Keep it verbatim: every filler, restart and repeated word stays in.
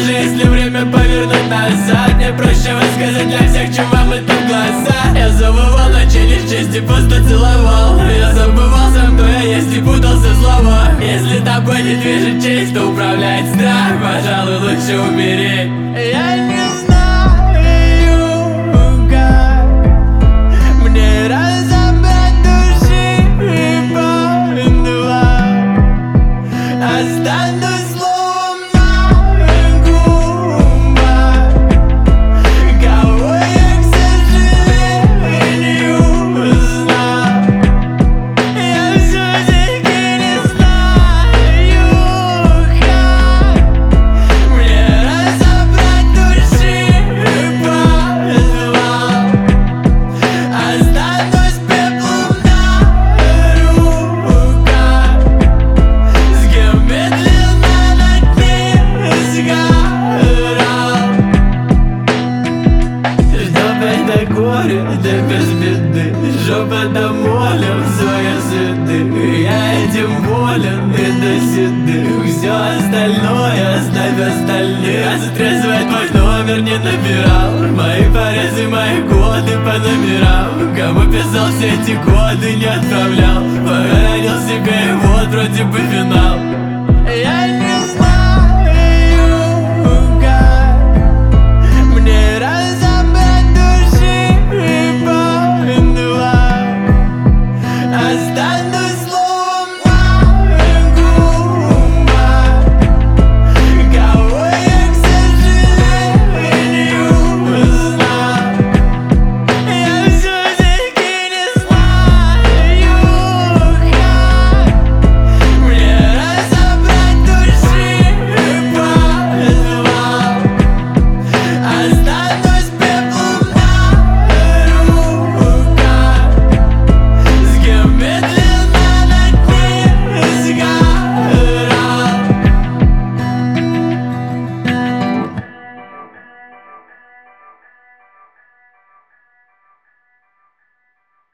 Даже если время повернуть назад, мне проще высказать для всех, чем вам это в глаза. Я забывал, но через честь и пусто целовал. Я забывал сам, кто я есть, и путался в словах. Если тобой не движет честь, то управляет страх. Пожалуй, лучше умереть. Я не знаю, как мне разобрать души по два. Останусь словом на губах, кого я, к сожалению, знал. Я все-таки не знаю, как мне разобрать души по два. Останусь пеплом на руках, с кем медленно над ним сгорал. Чтоб это горе, да без беды, жопа до моля в свои следы. Я этим болен и до седых. Все остальное оставь остальных. Затрезвый твой номер не набирал. Мои порезы, мои годы по номерам. Кому писал все эти годы, не отправлял. Похоронил себе, и вот вроде бы финал.